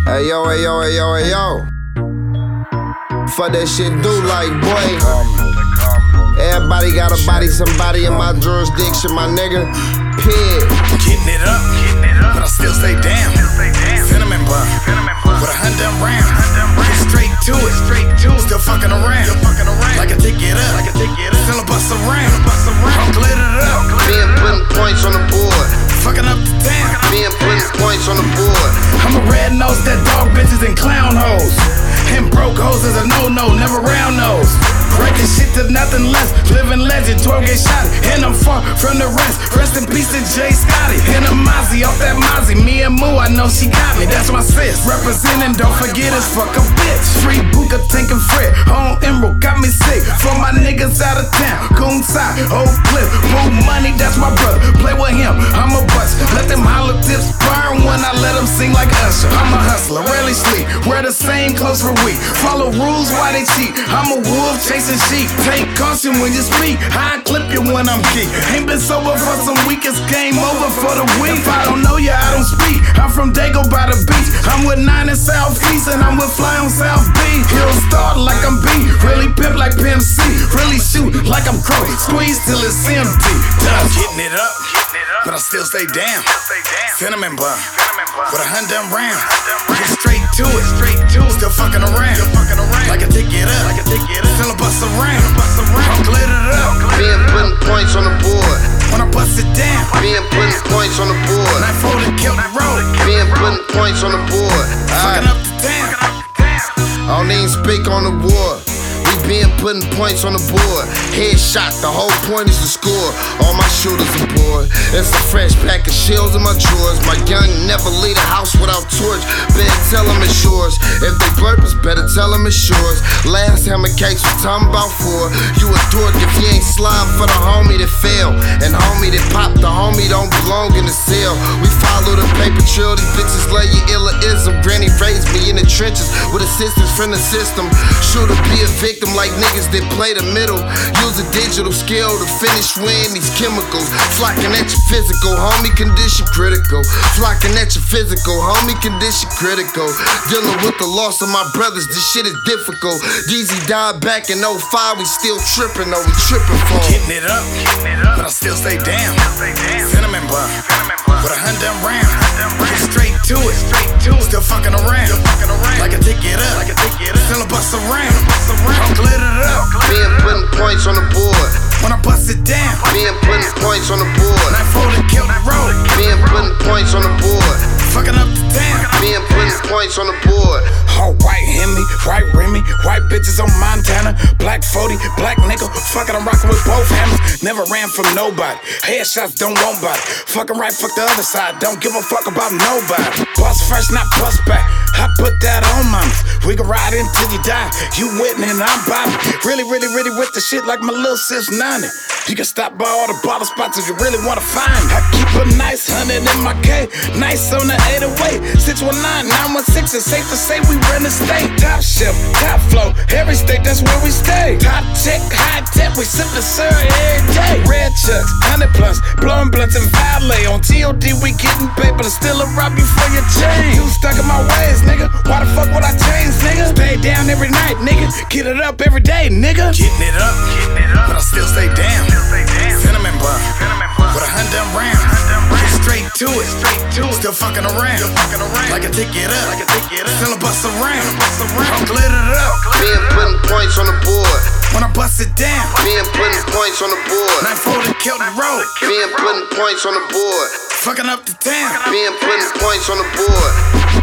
Hey yo, hey yo, hey yo, hey yo. Fuck that shit do like, boy. Everybody gotta body somebody in my jurisdiction, my nigga. Pig. Getting it up, but I still stay down. Cinnamon bun with 100 round. Straight to it, still fucking around. Like a ticket up, still a bust around. I'm glittered up, Being putting points on the board. fucking up the town. Being putting points on the board. I'm a red nose that dog bitches and clown hoes. And broke hoes is a no-no, never round nose. Breaking shit to nothing less, living legend, 12 get shot, and I'm far from the rest. Rest in peace to Jay Scotty, and a Mozzie, off that Mozzie. Me and Moo, I know she got me, that's my sis. Representing, don't forget it's fuck a bitch. Free Booker, Tank and Fred, on Emerald, got me sick. For my niggas out of town, Coon side, Old Cliff, Move Money, that's my brother. Play with him, I'm a bust. Let them hollow tips burn when I let them sing like Usher. I'm a hustler, rarely sleep, wear the same clothes for week. Follow rules while they cheat, I'm a wolf chasing sheep. Take caution when you speak, I clip you when I'm geek. Ain't been sober for some weeks, it's game over for the week. If I don't know you, I don't speak. I'm from Dago by the beach, I'm with 9 in Southeast, and I'm with Fly on South Beach. Hill start like I'm B, really pimp like Pimp C, really shoot like I'm Crow, squeeze till it's empty. I'm getting it up, but I still stay down. Cinnamon bun with 100 round. Get straight to it, still fucking around. Like a ticket up, still a bust around. I'm glittered up, Being putting points on the board. when I bust it down. Being putting points on the board. I folded, killed the road. Being putting points on the board. Fucking up the town. I don't even speak on the war. We been putting points on the board. Headshot, the whole point is to score. All my shooters aboard. It's a fresh pack of shells in my drawers. My gun never leave the house without torch. Better tell them it's yours. If they burp us, better tell them it's yours. Last hammer cakes was time about 4. You a dork if you ain't slime for the homie that fell. And homie that popped, the homie don't belong in the cell. We follow the paper trail, these bitches lay you illa-ism. Granny raised me in the trenches with assistance from the system. Shooter be a victim like niggas that play the middle. Use a digital skill to finish weighing these chemicals. Flocking at your physical, homie, condition critical. Flocking at your physical, homie, condition critical. Dealing with the loss of my brothers, this shit is difficult. Deezy died back in 05, we still tripping, we tripping for him. Getting it up, but I still stay down. Cinnamon bun with 100 round. Get straight to it, still fucking around. Like a ticket up, still a bust around. I'm glittered up, Being putting points on the board. when I bust it down. Being putting points on the board. I folded, killed the road. Being putting points on the board. Fucking up the town. Being putting points on the board. All white Hemi, white Remy, white bitches on Montana, black 40, black nickel. Fucking, I'm rocking with both hammers. Never ran from nobody. Headshots don't want body. Fucking right, fuck the other side. Don't give a fuck about nobody. Bust first, not bust back. I put that on mamas. We can ride until you die. You Whitney and I'm Bobby. Really with the shit like my little sis 90. You can stop by all the bottle spots if you really wanna find me. I keep a nice 100 in my K. Nice on the 808. 619, 916. It's safe to say we run the state. Top shelf, top flow. Every state, that's where we stay. Top check, high tech. We sippin' sir every day. Red chucks, 100 plus. Blowing blunts and valet. On TOD, we getting paper to still a rob you for your chain. You stuck in my ways, nigga. Why the fuck would I change, nigga? Stay down every night, nigga. Get it up every day, nigga. Getting it up, but I still stay down. Cinnamon bun with 100 round. Get straight to it, still fucking around. Like a ticket up, still a bust around. I'm glittered up, Being putting points on the board. when I bust it down. Being putting points on the board. I folded, killed the road. Being putting points on the board. Fucking up the town. Being putting points on the board.